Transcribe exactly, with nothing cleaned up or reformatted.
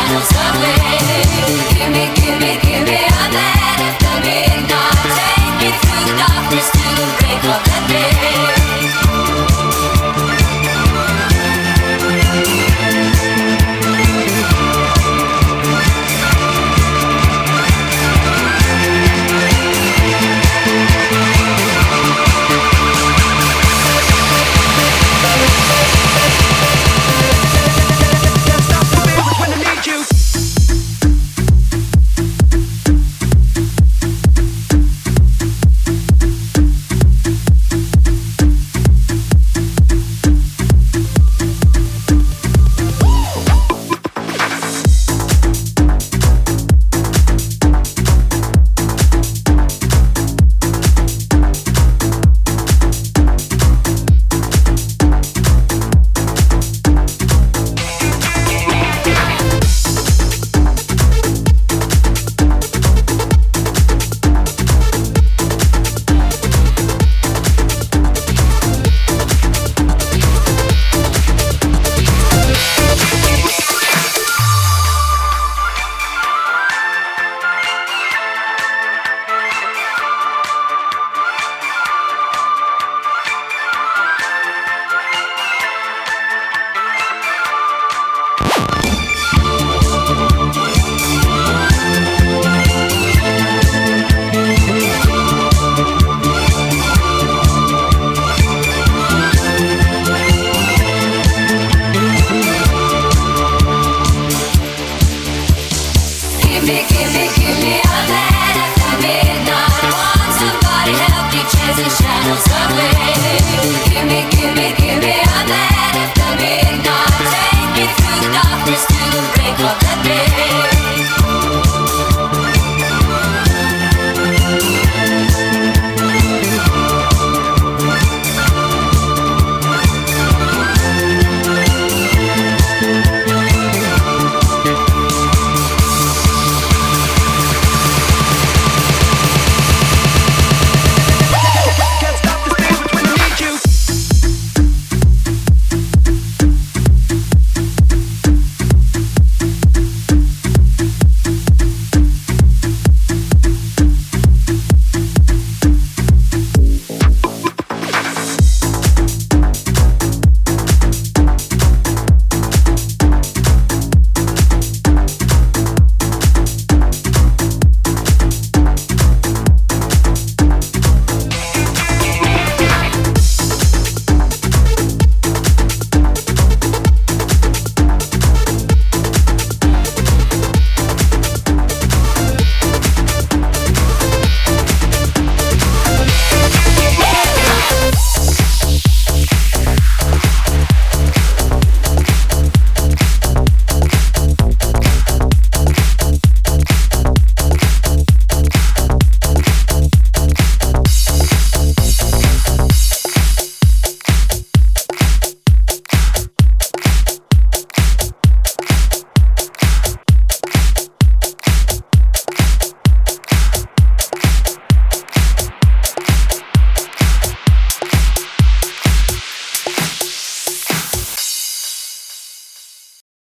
shadows away. Give me, give me, give me a man at the midnight. Take me through the darkness to the break of the day. Give me, give me, give me a man after midnight. Want somebody help me chase the shadows away. Give me, give me, give me a man